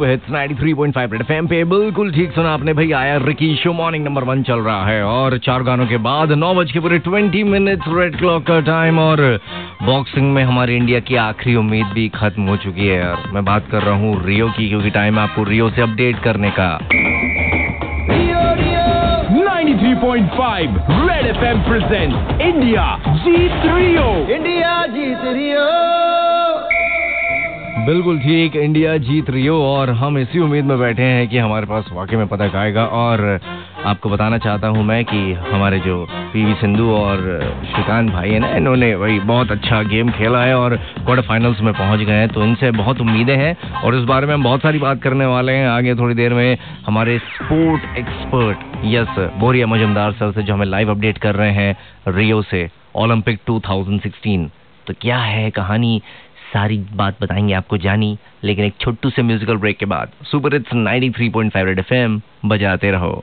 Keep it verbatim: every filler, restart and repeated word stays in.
Super hits ninety three point five red FM पे बिल्कुल ठीक सुना आपने भाई। आया Ricky show, morning number one चल रहा है और चार गानों के बाद नौ बज के पूरे ट्वेंटी मिनट्स रेड क्लॉक का टाइम। और बॉक्सिंग में हमारी इंडिया की आखिरी उम्मीद भी खत्म हो चुकी है यार। मैं बात कर रहा हूँ रियो की, क्योंकि टाइम है आपको रियो से अपडेट करने का। Ninety three point five red FM presents India जीत रियो। इंडिया जीत रियो। बिल्कुल ठीक, इंडिया जीत रियो और हम इसी उम्मीद में बैठे हैं कि हमारे पास वाकई में पदक आएगा। और आपको बताना चाहता हूं मैं कि हमारे जो पीवी सिंधु और श्रीकांत भाई है ना, इन्होंने भाई बहुत अच्छा गेम खेला है और क्वार्टर फाइनल्स में पहुंच गए हैं, तो इनसे बहुत उम्मीदें हैं और इस बारे में हम बहुत सारी बात करने वाले हैं आगे थोड़ी देर में। हमारे स्पोर्ट एक्सपर्ट यस बोरिया मजमदार सर से, जो हमें लाइव अपडेट कर रहे हैं रियो से, ओलंपिक टू थाउजेंड सिक्सटीन। तो क्या है कहानी, सारी बात बताएंगे आपको जानी, लेकिन एक छोटू से म्यूजिकल ब्रेक के बाद। Super hits ninety three point five red FM बजाते रहो।